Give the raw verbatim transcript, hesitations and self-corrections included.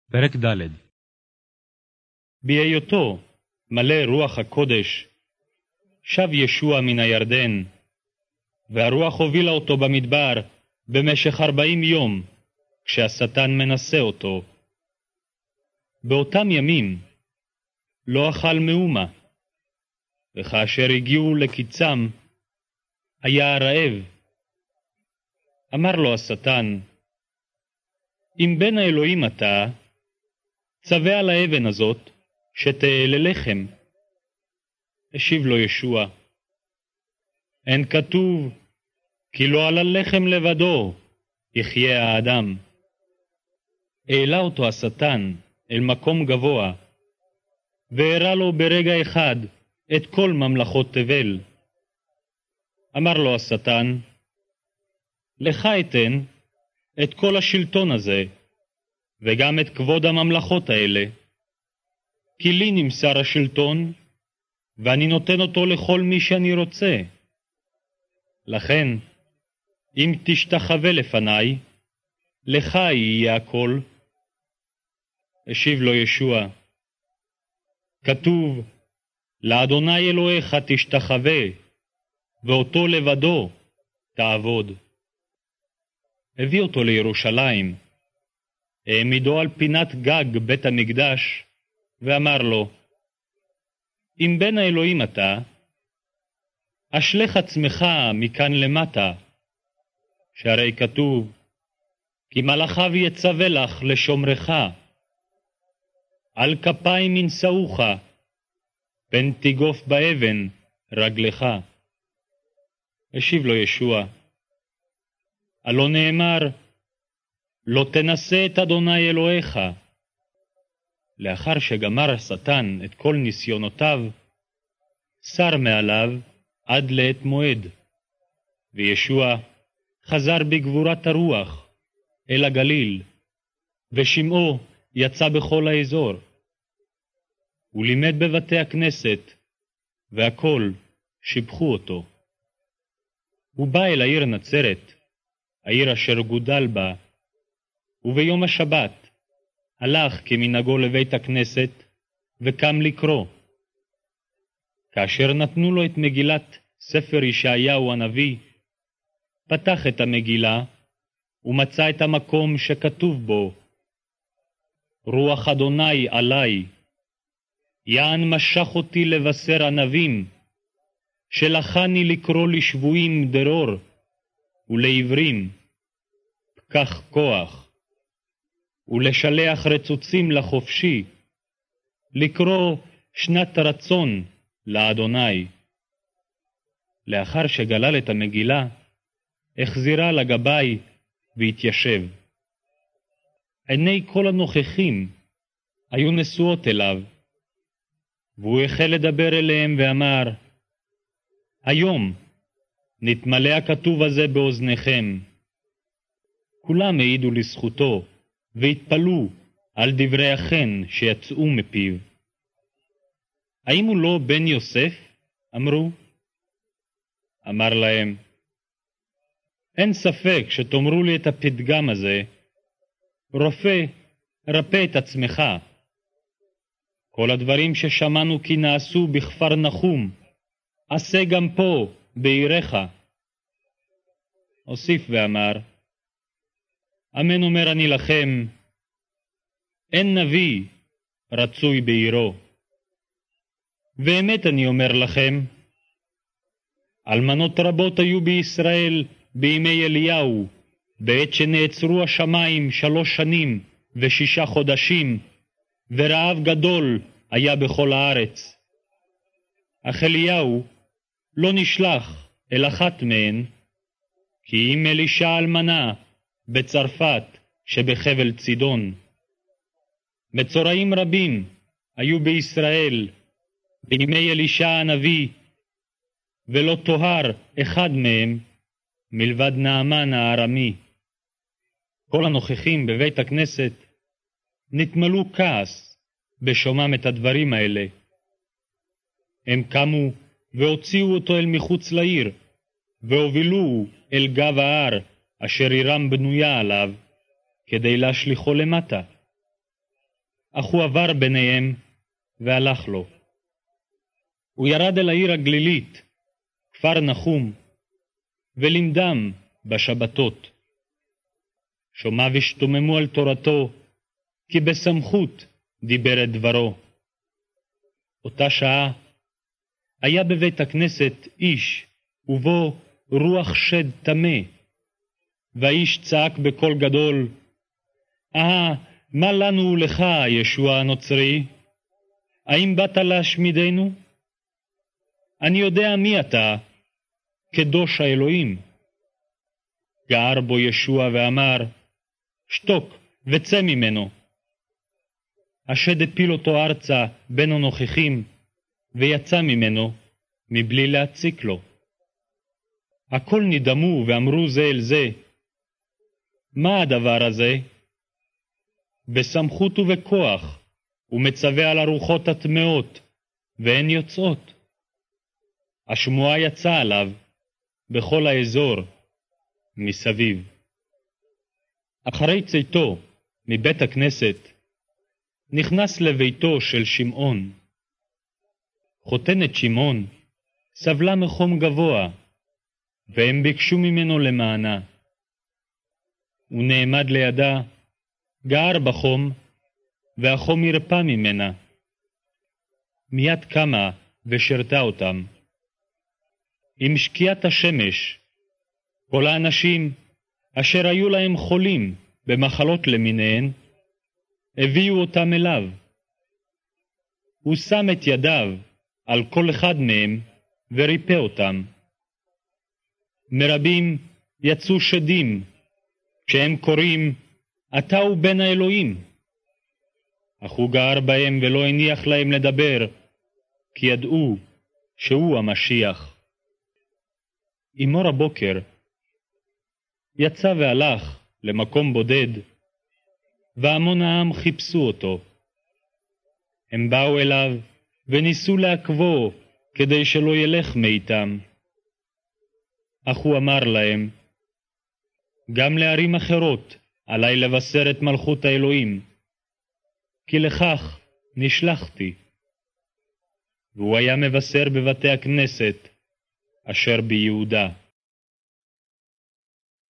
פרק ד'. בהיותו מלא רוח הקודש, שב ישוע מן הירדן, והרוח הובילה אותו במדבר במשך ארבעים יום, כשהשטן מנסה אותו. באותם ימים לא אכל מאומה, וכאשר הגיעו לקיצם, היה רעב. אמר לו השטן, אם בן האלוהים אתה, צווה על האבן הזאת, שתהיה ללחם. השיב לו ישוע, אין כתוב, כי לא על הלחם לבדו יחיה האדם. העלה אותו השטן אל מקום גבוה, והראה לו ברגע אחד את כל ממלכות תבל. אמר לו השטן, לך אתן את כל השלטון הזה, וגם את כבוד הממלכות האלה, כי לי נמסר השלטון, ואני נותן אותו לכל מי שאני רוצה. לכן, אם תשתחווה לפניי, לך יהיה הכל. השיב לו ישוע, כתוב, לאדוני אלוהיך תשתחווה, ואותו לבדו תעבוד. הביא אותו לירושלים, העמידו על פינת גג בית המקדש, ואמר לו, אם בן האלוהים אתה, אשלך עצמך מכאן למטה, שהרי כתוב, כי מלאכיו יצווה לך לשומרך, על כפיים ינשאוך, פן תיגוף באבן רגלך. השיב לו ישוע, הלא נאמר, לא תנסה את אדוני אלוהיך. לאחר שגמר השטן את כל ניסיונותיו, שר מעליו עד לעת מועד, וישוע חזר בגבורת הרוח אל הגליל, ושמעו יצא בכל האזור. הוא לימד בבתי הכנסת, והכל שיבחו אותו. הוא בא אל העיר נצרת, העיר אשר גודל בה, וביום השבת הלך כמנהגו לבית הכנסת, וקם לקרוא. כאשר נתנו לו את מגילת ספר ישעיהו הנביא, פתח את המגילה, ומצא את המקום שכתוב בו, רוח אדוני עלי, יען משך אותי לבשר ענבים, שלחני לקרוא לשבויים דרור, ולעברים פקח כוח, ולשלח רצוצים לחופשי, לקרוא שנת רצון לאדוני. לאחר שגלל את המגילה, החזירה לגבי והתיישב. עיני כל הנוכחים היו נשואות אליו, והוא החל לדבר אליהם ואמר, היום נתמלא הכתוב הזה באוזניכם. כולם העידו לזכותו, והתפלו על דברי החן שיצאו מפיו. האם הוא לא בן יוסף? אמרו. אמר להם, אין ספק שתאמרו לי את הפתגם הזה, רופא, רפא את עצמך. כל הדברים ששמענו כי נעשו בכפר נחום, עשה גם פה, בעירך. הוסיף ואמר, אמן אומר אני לכם, אין נביא רצוי בעירו. ואמת אני אומר לכם, אלמנות רבות היו בישראל בימי אליהו, בעת שנעצרו השמיים שלוש שנים ושישה חודשים, ורעב גדול היה בכל הארץ. אך אליהו לא נשלח אל אחת מהן, כי אם אלישע אלמנה בצרפת שבחבל צידון. מצורעים רבים היו בישראל בימי אלישע הנביא, ולא תוהר אחד מהם מלבד נעמן הארמי. כל הנוכחים בבית הכנסת נתמלאו כעס בשומעם את הדברים האלה. הם קמו והוציאו אותו אל מחוץ לעיר, והובילוהו אל גב ההר אשר עירם בנויה עליו, כדי להשליחו למטה. אך הוא עבר ביניהם והלך לו. הוא ירד אל העיר הגלילית, כפר נחום, ולימדם בשבתות. שומע ושתוממו על תורתו, כי בסמכות דיבר את דברו. אותה שעה היה בבית הכנסת איש, ובו רוח שד טמא, והאיש צעק בקול גדול, אה, מה לנו ולך, ישוע הנוצרי? האם באת להשמידנו? אני יודע מי אתה, קדוש האלוהים. גער בו ישוע ואמר, שתוק וצא ממנו. השד הפיל אותו ארצה בין הנוכחים, ויצא ממנו מבלי להציק לו. הכל נדמו ואמרו זה אל זה, מה הדבר הזה? בסמכות ובכוח הוא מצווה על הרוחות הטמאות, והן יוצאות. השמועה יצאה עליו בכל האזור מסביב. אחרי צאתו מבית הכנסת, נכנס לביתו של שמעון. חותנת שמעון סבלה מחום גבוה, והם ביקשו ממנו למענה. הוא נעמד לידה, גער בחום, והחום ירפא ממנה. מיד קמה ושרתה אותם. עם שקיעת השמש, כל האנשים אשר היו להם חולים במחלות למיניהן, הביאו אותם אליו. הוא שם את ידיו על כל אחד מהם וריפא אותם. מרבים יצאו שדים, כשהם קוראים, אתה הוא בן האלוהים. אך הוא גער בהם ולא הניח להם לדבר, כי ידעו שהוא המשיח. עם אור הבוקר יצא והלך למקום בודד, והמון העם חיפשו אותו. הם באו אליו וניסו לעכבו כדי שלא ילך מאיתם. אך הוא אמר להם, גם לערים אחרות עלי לבשר את מלכות האלוהים, כי לכך נשלחתי. והוא היה מבשר בבתי הכנסת אשר ביהודה.